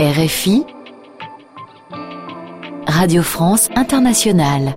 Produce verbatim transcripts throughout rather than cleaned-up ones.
R F I Radio France Internationale。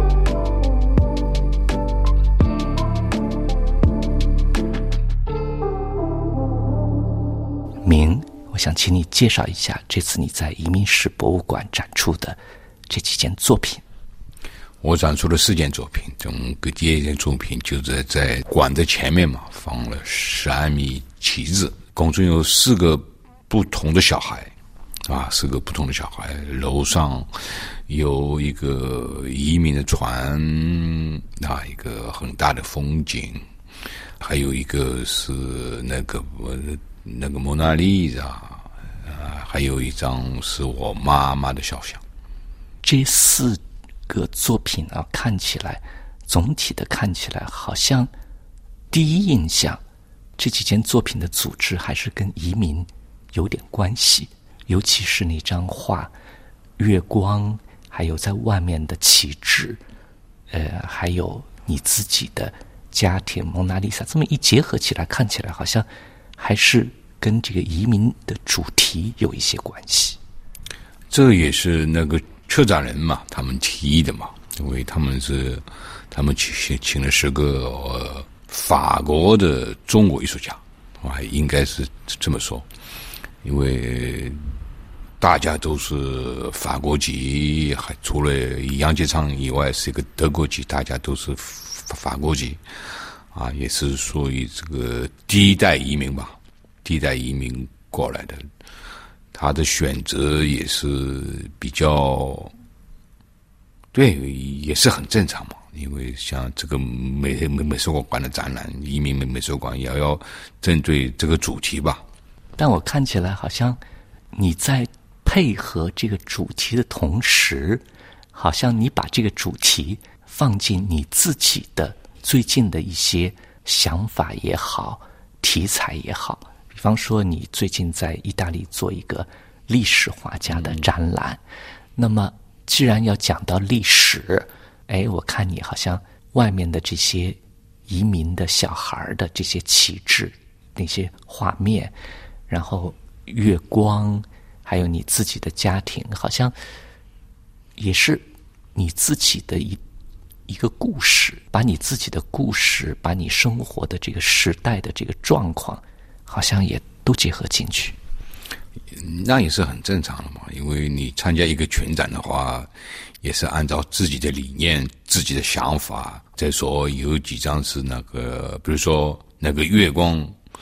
明，我想请你介绍一下这次你在移民史博物馆展出的这几件作品。 我展出了四件作品，这个第一件作品就是在馆的前面嘛，放了十二米旗子，共中有四个不同的小孩啊，四个不同的小孩，楼上有一个移民的船啊，一个很大的风景，还有一个是那个那个蒙娜丽莎啊，还有一张是我妈妈的肖像。 这四个作品啊，看起来总体的看起来好像第一印象，这几件作品的组织还是跟移民有点关系，尤其是那张画月光，还有在外面的旗帜，呃，还有你自己的家庭蒙娜丽莎，这么一结合起来，看起来好像还是跟这个移民的主题有一些关系。 这也是那个策展人嘛，他们提议的嘛，因为他们是他们请请了十个呃法国的中国艺术家，啊，应该是这么说，因为大家都是法国籍，还除了杨洁篪以外是一个德国籍，大家都是法国籍，啊，也是属于这个第一代移民吧，第一代移民过来的。他的选择也是比较，对，也是很正常嘛。因为像这个美美美术馆的展览，移民美术馆也要针对这个主题吧。 但我看起来好像你在配合这个主题的同时，好像你把这个主题放进你自己的最近的一些想法也好，题材也好。比方说你最近在意大利做一个历史画家的展览，嗯、那么既然要讲到历史，哎，我看你好像外面的这些移民的小孩的这些旗帜，那些画面，然后月光，还有你自己的家庭，好像也是你自己的一一个故事，把你自己的故事，把你生活的这个时代的这个状况，好像也都结合进去。 那也是很正常的嘛，因为你参加一个群展的话，也是按照自己的理念、自己的想法。再说有几张是那个，比如说那个月光，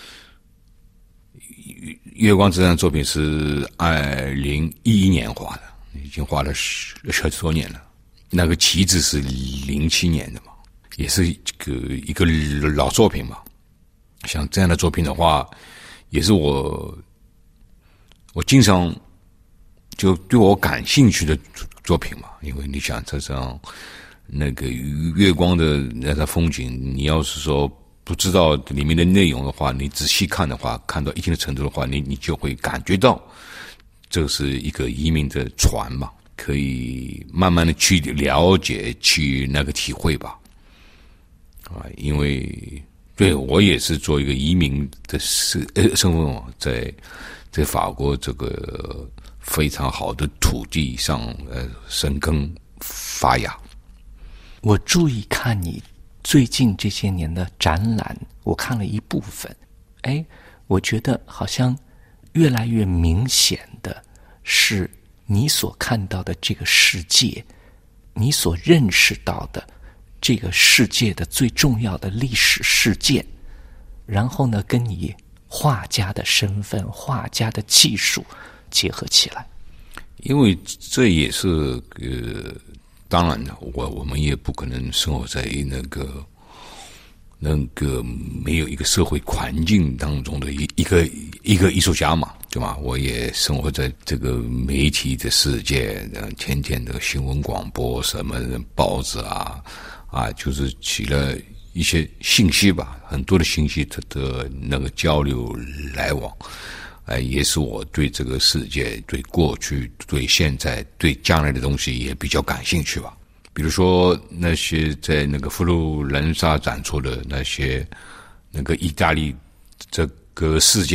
月光这张作品是二零一一年画的，已经画了十十多年了。那个旗子是零七年的嘛，也是一个一个老作品嘛。像这样的作品的话，也是我我经常就对我感兴趣的作品嘛。因为你想这张那个月光的那张风景，你要是说不知道里面的内容的话，你仔细看的话，看到一定的程度的话，你你就会感觉到这是一个移民的船嘛，可以慢慢的去了解，去那个体会吧。啊，因为对我也是做一个移民的身呃身份，在在法国这个非常好的土地上呃生根发芽。 我注意看你最近这些年的展览，我看了一部分，哎，我觉得好像越来越明显的是你所看到的这个世界，你所认识到的这个世界的最重要的历史事件，然后呢，跟你画家的身份、画家的技术结合起来。 因为这也是呃，当然了，我我们也不可能生活在那个那个没有一个社会环境当中的一一个一个艺术家嘛，对吧？我也生活在这个媒体的世界，天天的新闻广播、什么报纸啊。啊，就是起了一些信息吧，很多的信息的的那个交流来往，哎，也是我对这个世界、对过去、对现在、对将来的东西也比较感兴趣吧。比如说那些在那个佛罗伦萨展出的那些那个意大利这个事件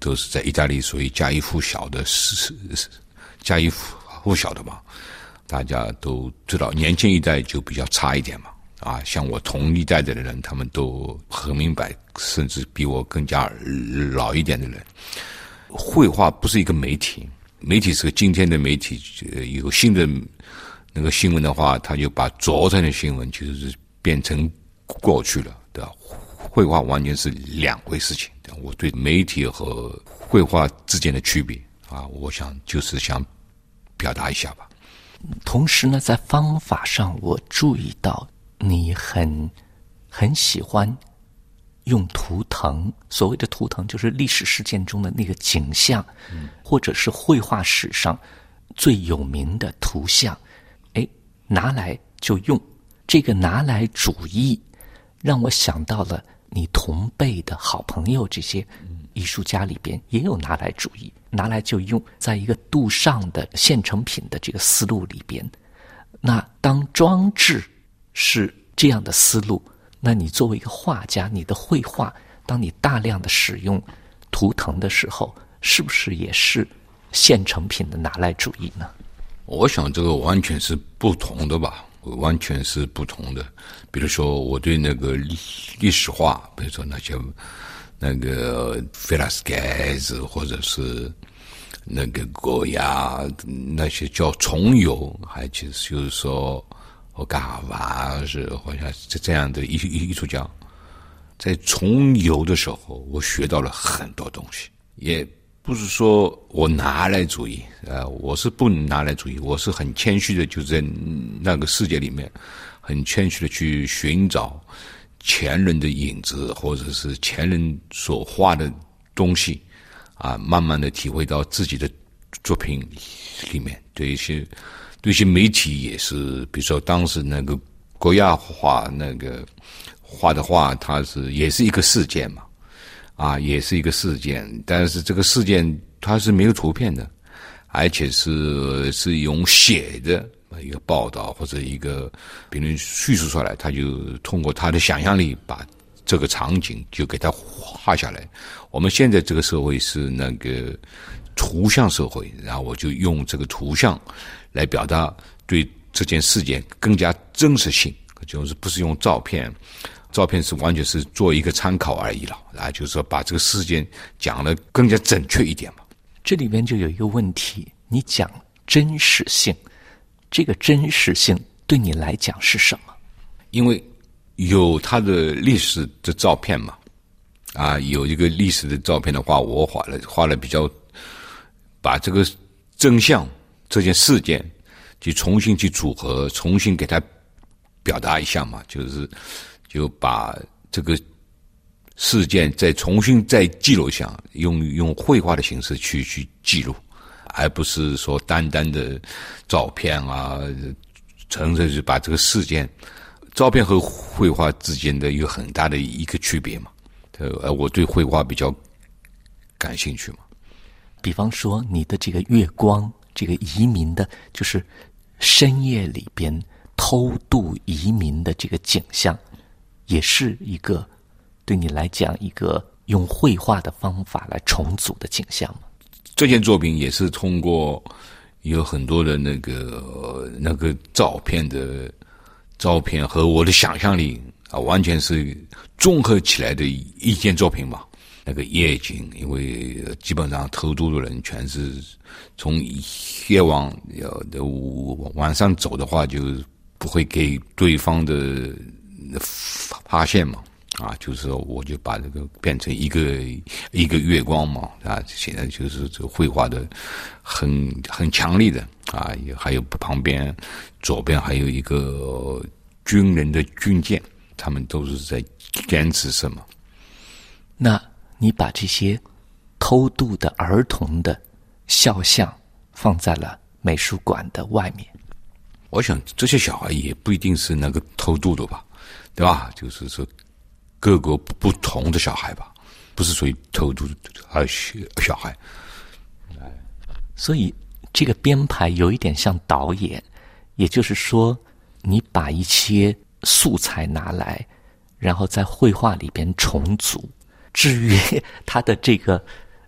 都是在意大利属于家喻户晓的，是家喻户晓的嘛，大家都知道。年轻一代就比较差一点嘛，啊，像我同一代的人，他们都很明白，甚至比我更加老一点的人。绘画不是一个媒体，媒体是个今天的媒体，有新的那个新闻的话，他就把昨天的新闻就是变成过去了，对吧？绘画完全是两回事情。我对媒体和绘画之间的区别啊，我想就是想表达一下吧。 同时呢，在方法上，我注意到你很很喜欢用图腾，所谓的图腾就是历史事件中的那个景象，嗯、或者是绘画史上最有名的图像，哎，拿来就用。这个拿来主义，让我想到了你同辈的好朋友，这些艺术家里边也有拿来主义，拿来就用，在一个杜尚的现成品的这个思路里边。那当装置是这样的思路，那你作为一个画家，你的绘画，当你大量的使用图腾的时候，是不是也是现成品的拿来主义呢？ 我想这个完全是不同的吧，完全是不同的。比如说我对那个历历史画，比如说那些那个菲拉斯盖兹，或者是那个戈亚，那些叫重游，还就是说我嘎瓦是好像是这样的艺艺术家，在重游的时候，我学到了很多东西，也不是说我拿来主义，呃，我是不拿来主义，我是很谦虚的，就在那个世界里面，很谦虚的去寻找前人的影子，或者是前人所画的东西，啊，慢慢的体会到自己的作品里面。对一些对一些媒体也是，比如说当时那个国亚画那个画的画，它是也是一个事件嘛。啊，也是一个事件，但是这个事件它是没有图片的，而且是是用写的一个报道或者一个别人叙述出来，他就通过他的想象力把这个场景就给他画下来。我们现在这个社会是那个图像社会，然后我就用这个图像来表达对这件事件更加真实性，就是不是用照片。照片是完全是做一个参考而已了，啊，就是说把这个事件讲得更加准确一点嘛。 这里面就有一个问题，你讲真实性，这个真实性对你来讲是什么？ 因为有它的历史的照片嘛，啊，有一个历史的照片的话，我画了画了比较，把这个真相这件事件去重新去组合，重新给它表达一下嘛，就是。就把这个事件再重新再记录下，用用绘画的形式去去记录，而不是说单单的照片啊，纯粹是把这个事件，照片和绘画之间的一个很大的一个区别嘛。呃，我对绘画比较感兴趣嘛。 比方说你的这个月光，这个移民的，就是深夜里边偷渡移民的这个景象。也是一个对你来讲一个用绘画的方法来重组的景象吗？ 这件作品也是通过有很多的那个那个照片的照片和我的想象力啊，完全是综合起来的一件作品嘛。那个夜景，因为基本上偷渡的人全是从夜晚要晚上走的话，就不会给对方的发现嘛，啊，就是说我就把这个变成一个一个月光嘛，啊，现在就是这绘画的很很强力的啊，也还有旁边左边还有一个军人的军舰，他们都是在坚持什么？ 那你把这些偷渡的儿童的肖像放在了美术馆的外面， 我想这些小孩也不一定是那个偷渡的吧。对吧？就是说，各个不同的小孩吧，不是属于偷渡的小孩。 所以这个编排有一点像导演，也就是说，你把一些素材拿来，然后在绘画里边重组。至于它的这个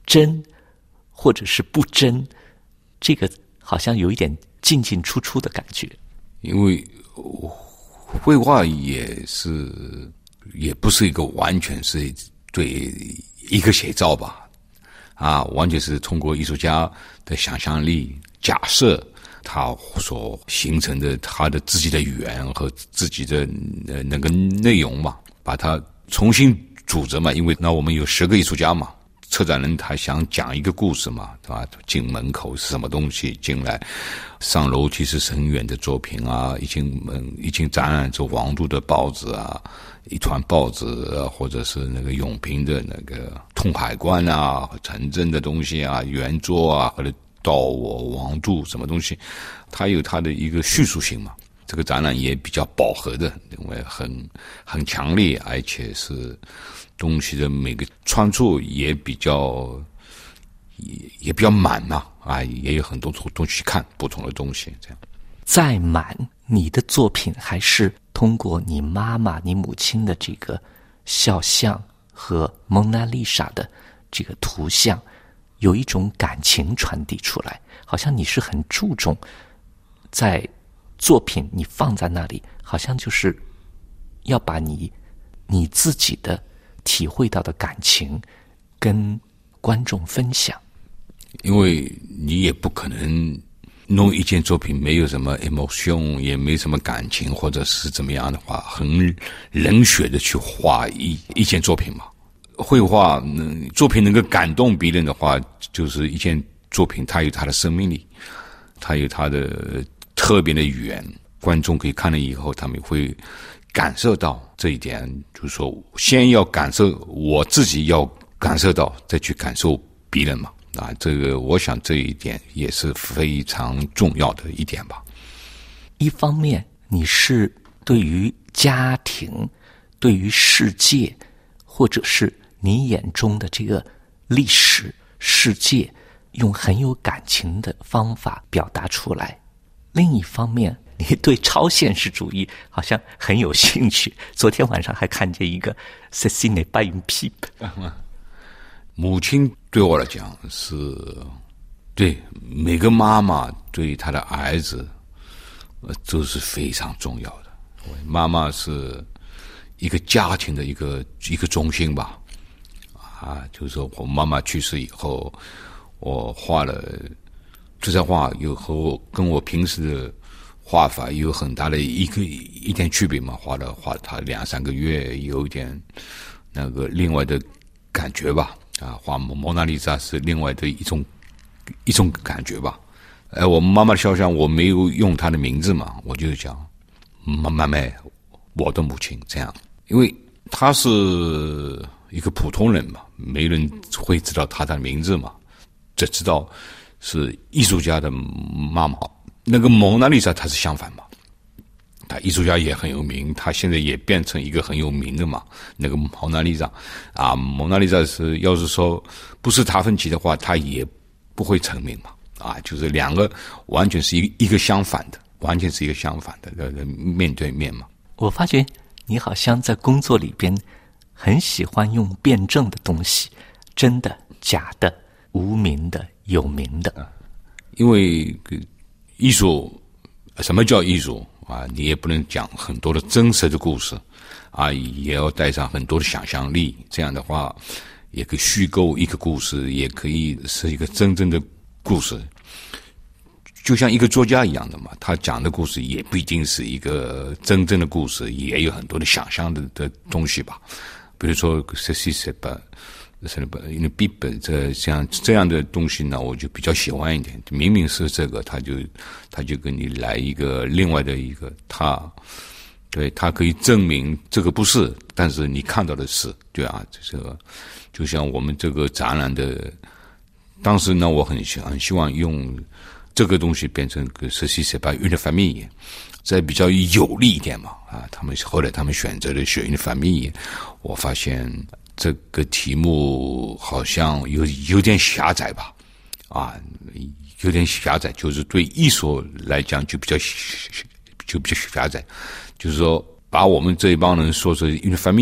真或者是不真，这个好像有一点进进出出的感觉。 因为绘画也是也不是一个完全是对一个写照吧，啊，完全是通过艺术家的想象力假设他所形成的他的自己的语言和自己的呃那个内容嘛，把它重新组织嘛。因为那我们有十个艺术家嘛，策展人他想讲一个故事嘛，对吧？进门口是什么东西，进来上楼梯是很远的作品啊，一进门一进展览就王都的报纸啊，一团报纸啊，或者是那个永平的那个通海关啊，城镇的东西啊，圆桌啊，或者到我王都什么东西，它有它的一个叙述性嘛。这个展览也比较饱和的，因为很很强烈，而且是东西的每个创作也比较也也比较满嘛，啊，也有很多东西看，不同的东西这样。 再满，你的作品还是通过你妈妈、你母亲的这个肖像和蒙娜丽莎的这个图像，有一种感情传递出来，好像你是很注重在作品你放在那里，好像就是要把你你自己的体会到的感情跟观众分享。 因为你也不可能弄一件作品没有什么 emotion， 也没什么感情，或者是怎么样的话，很冷血的去画一一件作品嘛。绘画嗯，作品能够感动别人的话，就是一件作品它有它的生命力，它有它的特别的语言，观众可以看了以后他们会感受到这一点，就是说先要感受，我自己要感受到，再去感受别人嘛。啊，这个我想这一点也是非常重要的一点吧。 一方面你是对于家庭，对于世界，或者是你眼中的这个历史世界，用很有感情的方法表达出来。另一方面你对超现实主义好像很有兴趣，昨天晚上还看见一个 Ceci n'est pas une pipe。 母亲对我来讲是对每个妈妈对她的儿子呃都是非常重要的。妈妈是一个家庭的一个一个中心吧，啊，就是说我妈妈去世以后，我画了这张画有和我跟我平时的画法有很大的一个一点区别嘛，画了画它两三个月，有一点那个另外的感觉吧。啊，画蒙娜丽莎是另外的一种一种感觉吧。哎，我妈妈的肖像我没有用她的名字嘛，我就讲妈妈妹，我的母亲这样，因为她是一个普通人嘛，没人会知道她的名字嘛，只知道是艺术家的妈妈。那个蒙娜丽莎她是相反嘛，他艺术家也很有名，他现在也变成一个很有名的嘛。那个蒙娜丽莎啊，蒙娜丽莎是要是说不是达芬奇的话，他也不会成名嘛。啊，就是两个完全是一个一个相反的，完全是一个相反的，呃，面对面嘛。 我发觉你好像在工作里边很喜欢用辩证的东西，真的、假的、无名的、有名的。 因为艺术，什么叫艺术？啊，你也不能讲很多的真实的故事，啊，也要带上很多的想象力。这样的话，也可以虚构一个故事，也可以是一个真正的故事。就像一个作家一样的嘛，他讲的故事也不一定是一个真正的故事，也有很多的想象的的东西吧。比如说 Ceci n'est pas une pipe 这像这样的东西呢，我就比较喜欢一点。明明是这个，他就他就跟你来一个另外的一个，他对他可以证明这个不是，但是你看到的是，对啊，这个就像我们这个展览的，当时呢，我很很希望用这个东西变成个 Ceci n'est pas une famille， 再比较有利一点嘛啊，他们后来他们选择的是 une famille， 我发现这个题目好像有有点狭窄吧，啊，有点狭窄，就是对艺术来讲就比较就比较狭窄，就是说把我们这一帮人说是 une famille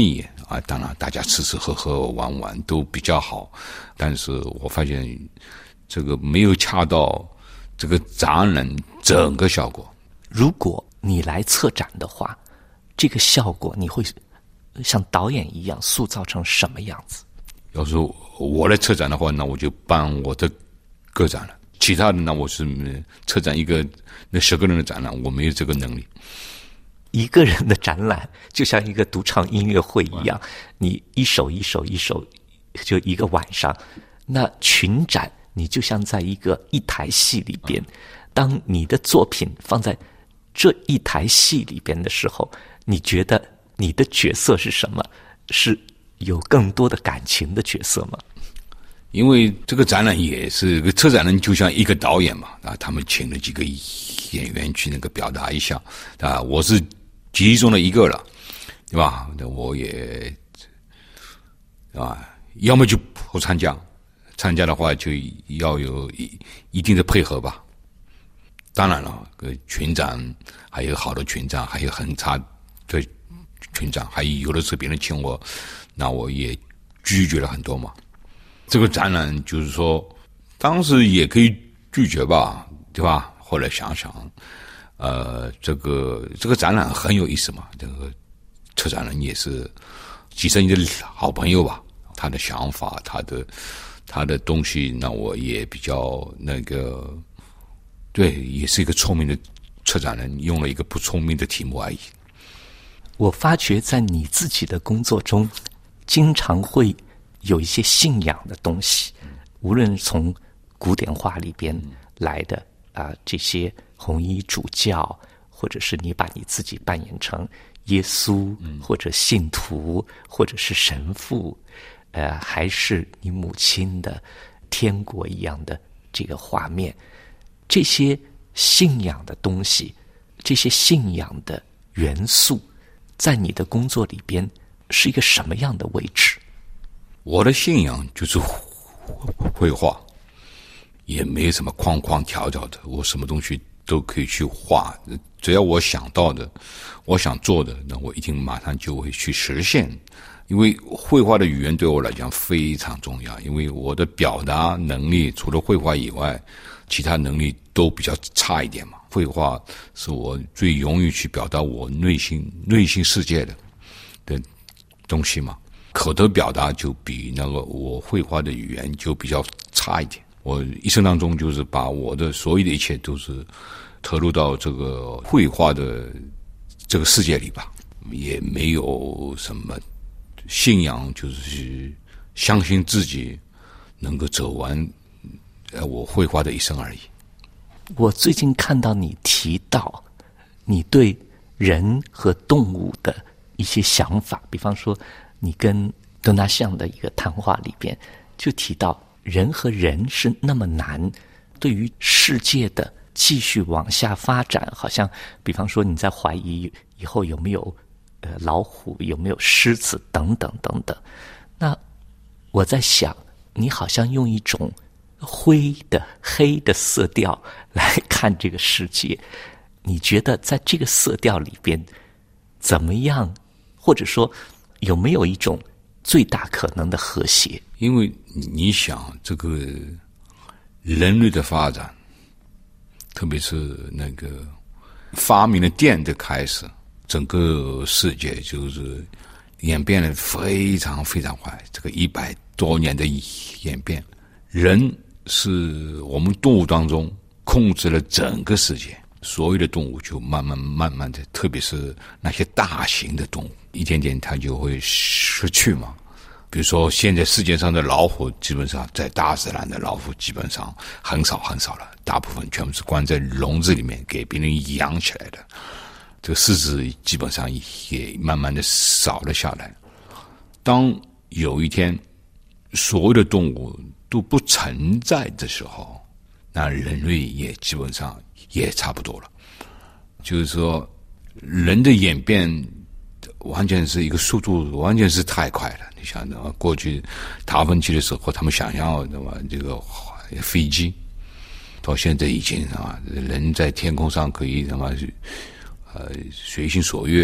啊，当然大家吃吃喝喝玩玩都比较好，但是我发现这个没有恰到这个展览整个效果。 如果你来策展的话，这个效果你会像导演一样塑造成什么样子？ 要是我来策展的话，那我就办我的个展了。其他的呢，我是策展一个那十个人的展览，我没有这个能力。 一个人的展览就像一个独唱音乐会一样，你一首一首一首就一个晚上。那群展你就像在一个一台戏里边，当你的作品放在这一台戏里边的时候，你觉得你的角色是什么？是有更多的感情的角色吗？ 因为这个展览也是个策展人，就像一个导演嘛，啊，他们请了几个演员去那个表达一下，啊，我是其中的一个了，对吧？那我也啊，要么就不参加，参加的话就要有一一定的配合吧。当然了，个群展还有好的群展，还有很差的群展，还有有的时候别人请我，那我也拒绝了很多嘛。这个展览就是说，当时也可以拒绝吧，对吧？后来想想，呃，这个这个展览很有意思嘛。这个策展人也是几十年的好朋友吧，他的想法，他的他的东西，那我也比较那个，对，也是一个聪明的策展人，用了一个不聪明的题目而已。 我发觉在你自己的工作中，经常会有一些信仰的东西，无论从古典画里边来的啊、呃、这些红衣主教，或者是你把你自己扮演成耶稣，或者信徒，或者是神父，呃，还是你母亲的天国一样的这个画面，这些信仰的东西，这些信仰的元素，在你的工作里边是一个什么样的位置？ 我的信仰就是绘画，也没有什么框框条条的，我什么东西都可以去画，只要我想到的，我想做的，那我一定马上就会去实现。因为绘画的语言对我来讲非常重要，因为我的表达能力除了绘画以外，其他能力都比较差一点嘛。绘画是我最容易去表达我内心内心世界的的东西嘛。口头表达就比那个我绘画的语言就比较差一点。我一生当中就是把我的所有的一切都是投入到这个绘画的这个世界里吧，也没有什么信仰，就是相信自己能够走完呃我绘画的一生而已。 我最近看到你提到你对人和动物的一些想法，比方说你跟德纳相的一个谈话里边就提到人和人是那么难，对于世界的继续往下发展，好像比方说你在怀疑以后有没有呃老虎，有没有狮子等等等等。那我在想，你好像用一种灰的黑的色调来看这个世界，你觉得在这个色调里边怎么样，或者说有没有一种最大可能的和谐？ 因为你想这个人类的发展，特别是那个发明了电的开始，整个世界就是演变得非常非常快，这个一百多年的演变，人是我们动物当中控制了整个世界，所有的动物就慢慢慢慢的，特别是那些大型的动物，一点点它就会失去嘛。比如说现在世界上的老虎，基本上在大自然的老虎基本上很少很少了，大部分全部是关在笼子里面给别人养起来的。这个狮子基本上也慢慢的少了下来。当有一天所有的动物都不存在的时候，那人类也基本上也差不多了。就是说人的演变完全是一个速度，完全是太快了。你想到过去达芬奇的时候，他们想象的嘛，这个飞机，到现在已经啊，人在天空上可以什么呃随心所欲了。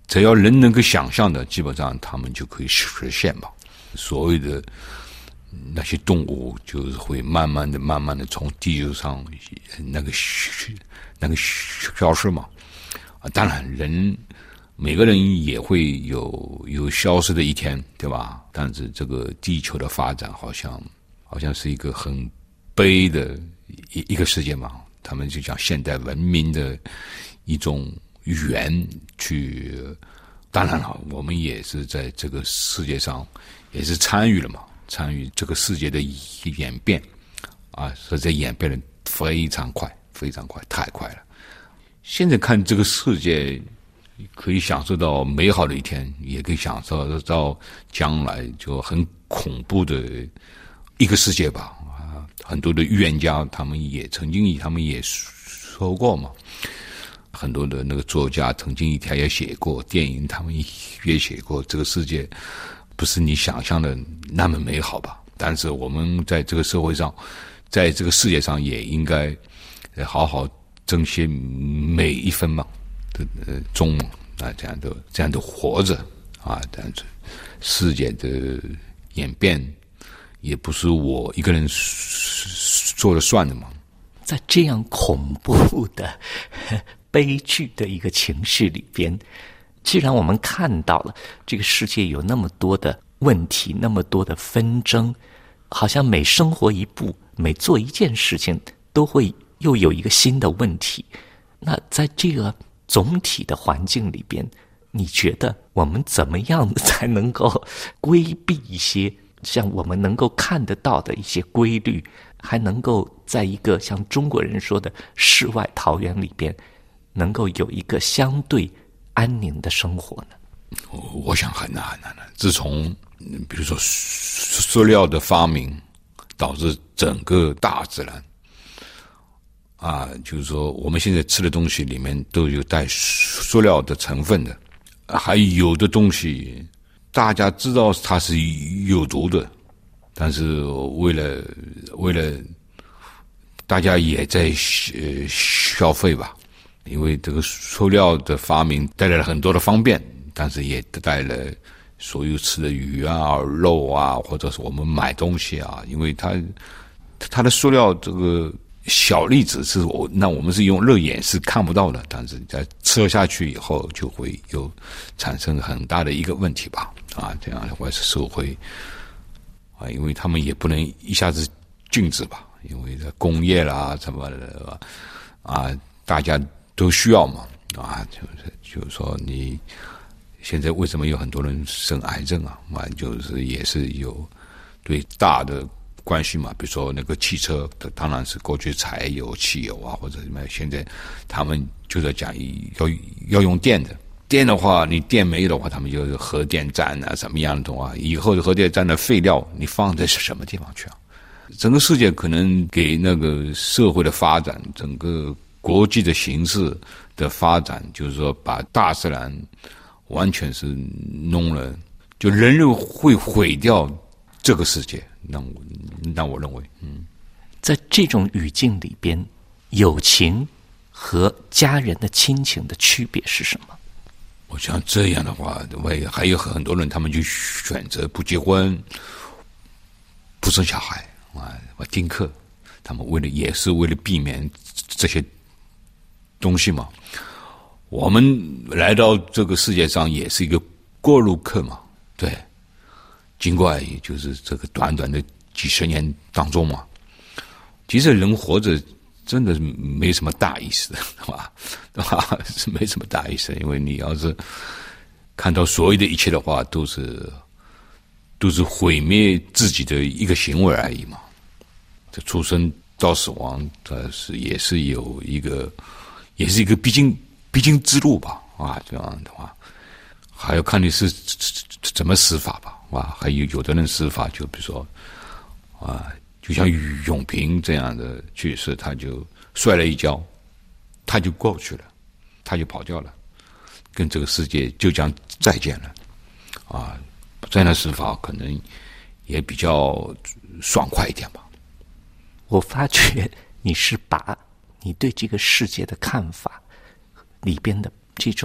只要人能够想象的，基本上他们就可以实现吧。所谓的那些动物，就是会慢慢的、慢慢的从地球上那个那个消失嘛。啊，当然人每个人也会有有消失的一天，对吧？但是这个地球的发展好像好像是一个很悲的一一个世界嘛。他们就讲现代文明的一种缘去，当然了，我们也是在这个世界上也是参与了嘛，参与这个世界的演变啊，所以这演变的非常快，非常快，太快了。现在看这个世界，可以享受到美好的一天，也可以享受到将来就很恐怖的一个世界吧。啊，很多的预言家他们也曾经他们也说过嘛。很多的那个作家曾经以前也写过，电影他们也写过，这个世界不是你想象的那么美好吧？但是我们在这个社会上，在这个世界上也应该好好珍惜每一分嘛的呃钟嘛啊，这样的这样的活着啊，这样子世界的演变也不是我一个人说了算的嘛。 在这样恐怖的悲剧的一个情绪里边，既然我们看到了这个世界有那么多的问题，那么多的纷争，好像每生活一步，每做一件事情都会又有一个新的问题。那在这个总体的环境里边，你觉得我们怎么样才能够规避一些像我们能够看得到的一些规律，还能够在一个像中国人说的世外桃源里边能够有一个相对安宁的生活呢？ 我想很难很难的。自从比如说塑料的发明，导致整个大自然啊，就是说我们现在吃的东西里面都有带塑料的成分的，还有的东西大家知道它是有毒的，但是为了为了大家也在呃消费吧。因为这个塑料的发明带来了很多的方便，但是也带来了所有吃的鱼啊、肉啊，或者是我们买东西啊，因为它它的塑料这个小粒子是我那我们是用肉眼是看不到的，但是在吃了下去以后就会有产生很大的一个问题吧。啊，这样的话是社会啊，因为他们也不能一下子禁止吧，因为工业啦什么的啊，大家都需要嘛，啊，就是就是说你现在为什么有很多人生癌症啊？啊，就是也是有对大的关系嘛。比如说那个汽车，当然是过去柴油、汽油啊，或者什么，现在他们就在讲要要用电的。电的话，你电没有的话，他们就是核电站啊，什么样的东西啊？以后的核电站的废料，你放在什么地方去啊？整个世界可能给那个社会的发展，整个国际的形势的发展，就是说把大自然完全是弄了，就人类会毁掉这个世界。那我那我认为，嗯， 在这种语境里边，友情和家人的亲情的区别是什么？ 我想这样的话，还有很多人他们就选择不结婚、不生小孩啊，丁克，他们为了也是为了避免这些东西嘛。我们来到这个世界上也是一个过路客嘛，对。尽管也就是这个短短的几十年当中嘛，其实人活着真的没什么大意思的，对吧？对吧？是没什么大意思，因为你要是看到所有的一切的话，都是都是毁灭自己的一个行为而已嘛。这出生到死亡，它是也是有一个，也是一个必经必经之路吧？啊，这样的话，还要看你是怎么死法吧？啊，还有有的人死法，就比如说啊。就像永平这样的去世，他就摔了一跤，他就过去了，他就跑掉了，跟这个世界就讲再见了。啊，这样的死法可能也比较爽快一点吧。 我发觉你是把你对这个世界的看法里边的这种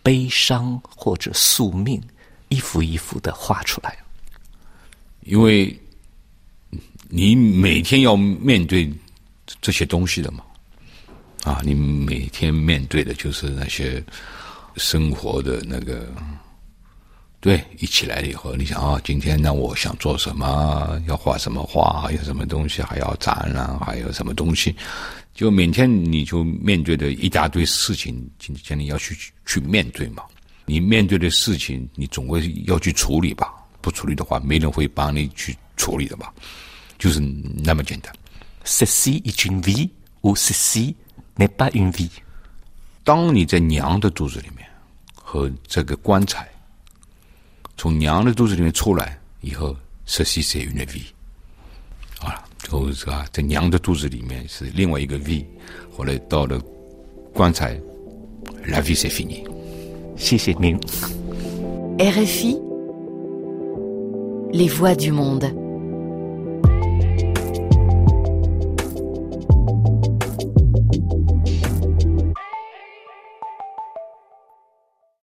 悲伤或者宿命一幅一幅的画出来？ 因为你每天要面对这些东西的嘛，啊，你每天面对的就是那些生活的那个，对，一起来了以后，你想啊，今天呢，我想做什么，要画什么画，还有什么东西，还要展览，还有什么东西，就每天你就面对的一大堆事情，今天你要去去面对嘛。你面对的事情，你总归要去处理吧，不处理的话，没人会帮你去处理的吧，就是那么简单。 Ceci est une vie ou ceci n'est pas une vie。 当你在娘的肚子里面和这个棺材从娘的肚子里面出来以后 ceci c'est une vie 好了，就是啊，在娘的肚子里面是另外一个 vie， 后来到了棺材 la vie c'est fini。 谢谢您。 R F I, les voix du monde.